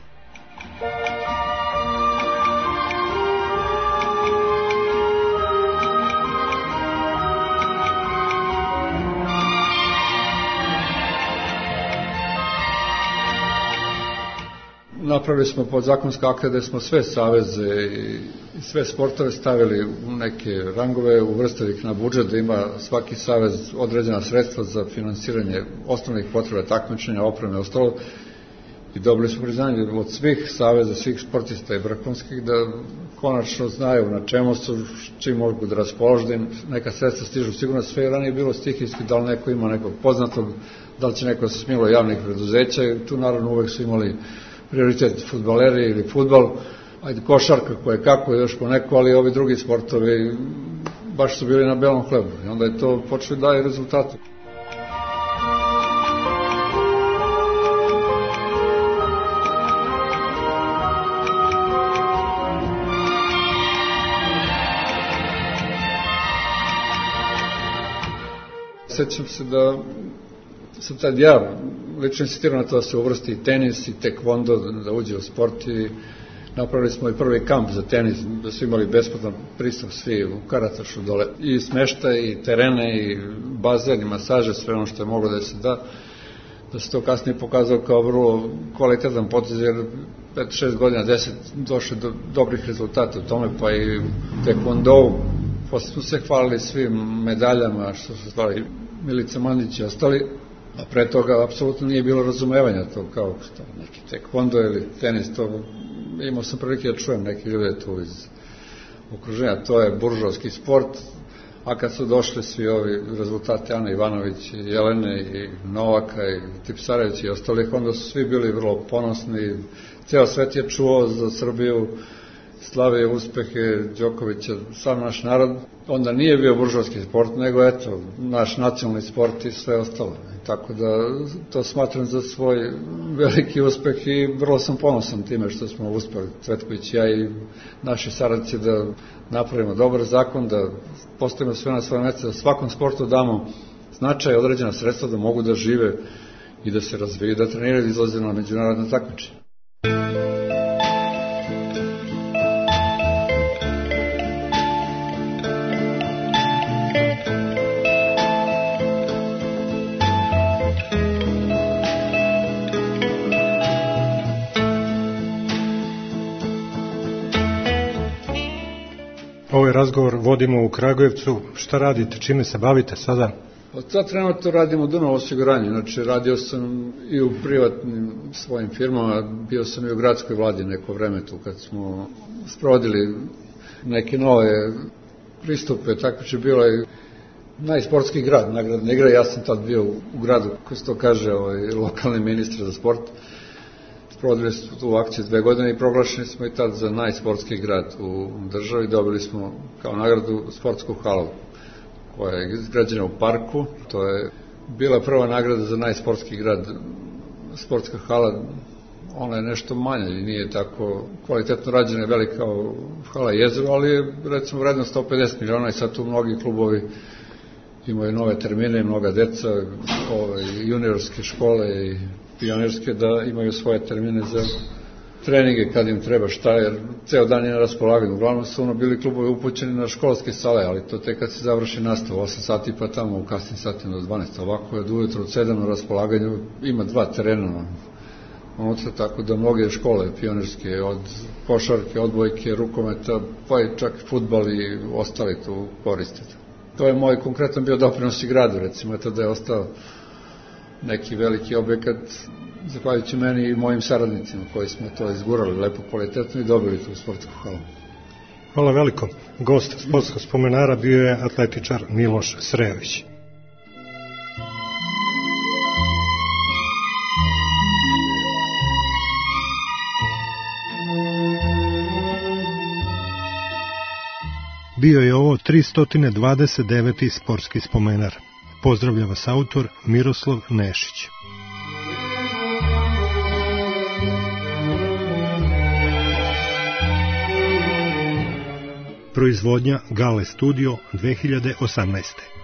I: Napravili smo podzakonske akte gde smo sve saveze i sve sportove stavili u neke rangove, uvrstili ih na budžet, da ima svaki savez određena sredstva za finansiranje osnovnih potreba takmičenja, opreme i ostalo. I dobili smo priznanje od svih saveza, svih sportista i vrhunskih da konačno znaju na čemu su, čim mogu da raspoložiti, neka sredstva stižu. Sigurno sve je ranije bilo stihijski, da li neko ima nekog poznatog, da li će neko se smilo javnih preduzeća, i tu naravno uvek su imali prioritet fudbaleri ili fudbal, ajde košarka koje kako još po neko, ali ovi drugi sportovi baš su bili na belom hlebu i onda je to počeli daje rezultate. Sećam se da sam tad ja lično insistirao na to da se uvrsti i tenis i tekvondo, da uđe u sport, i napravili smo i prvi kamp za tenis, da su imali besplatan pristup svi u Karatašu dole, i smeštaj, i terene, i bazen, i masaže, sve ono što je moglo da se da, da se to kasnije pokazao kao vrlo kvalitetan potez, jer pet šest godina, deset došli do dobrih rezultata u tome, pa i tekvondou, posle smo se hvalili svim medaljama što su stvari Milica Mandić i ostali, a pre toga apsolutno nije bilo razumevanja to kao što neki tekvondo ili tenis, to imao sam prilike da čujem neke ljude tu iz okruženja, to je buržovski sport, a kad su došli svi ovi rezultati Ana Ivanović, i Jelene, i Novaka, i Tipsarević i ostalih, onda su svi bili vrlo ponosni, ceo svet je čuo za Srbiju, slave uspehe Đokovića, sam naš narod. Onda nije bio buržovski sport, nego eto, naš nacionalni sport i sve ostalo. Tako da to smatram za svoj veliki uspeh i vrlo sam ponosan time što smo uspeli, Cvetković, ja i naši saradnici, da napravimo dobar zakon, da postavimo sve na svoje mjesto, da svakom sportu damo značaj, određena sredstva da mogu da žive i da se razviju, da treniraju, da izlaze na međunarodne takmičenja.
H: Ovaj razgovor vodimo u Kragujevcu. Šta radite, čime se bavite sada?
I: Od sad trenutno radimo Dunav osiguranje, znači radio sam i u privatnim svojim firmama, bio sam i u gradskoj vladi neko vreme tu kad smo sprovodili neke nove pristupe, tako će bilo i najsportski grad, nagradna igra, ja sam tad bio u gradu, ko se to kaže, ovaj, lokalni ministar za sport. Sprovodili smo tu akciju dve godine i proglašeni smo i tad za najsportski grad u državi. Dobili smo kao nagradu sportsku halu koja je izgrađena u parku. To je bila prva nagrada za najsportski grad. Sportska hala, ona je nešto manja i nije tako kvalitetno rađena, je velika kao hala Jezero, ali je recimo vredno sto pedeset miliona i sad tu mnogi klubovi imaju nove termine, mnoga deca, ove, juniorske škole i pionirske, da imaju svoje termine za treninge kad im treba šta, jer ceo dan je na raspolaganju. Uglavnom su ono bili klubovi upućeni na školske sale, ali to tek kad se završi nastavu, osam sati pa tamo u kasnim satima do dvanaest. Ovako je od ujutro od sedam na raspolaganju, ima dva terena unutra, tako da mnoge škole pionirske, od košarke, odbojke, rukometa, pa i čak fudbal i ostali tu koriste. To je moj konkretan bio doprinos i gradu, recimo, eto da je ostao neki veliki objekat, zahvaljujući meni i mojim saradnicima koji smo to izgurali lepo kvalitetno i dobili tu sportsku halu.
H: Hvala veliko. Gost sportskog spomenara bio je atletičar Miloš Srejović. Bio je ovo tristo dvadeset deveti sportski spomenar. Pozdravlja vas autor Miroslav Nešić. Proizvodnja Gale Studio dve hiljade osamnaeste.